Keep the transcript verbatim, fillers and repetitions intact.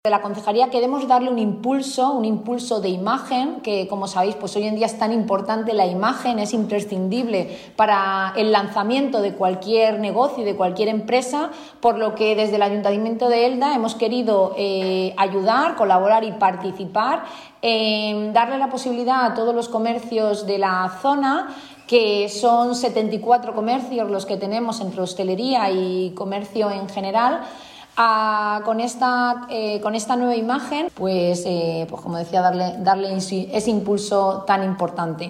De la concejalía queremos darle un impulso, un impulso de imagen, que como sabéis, pues hoy en día es tan importante la imagen, es imprescindible para el lanzamiento de cualquier negocio y de cualquier empresa, por lo que desde el Ayuntamiento de Elda hemos querido eh, ayudar, colaborar y participar en darle la posibilidad a todos los comercios de la zona, que son setenta y cuatro comercios los que tenemos entre hostelería y comercio en general. A, con, esta, eh, con esta nueva imagen, pues, eh, pues como decía, darle, darle ese impulso tan importante.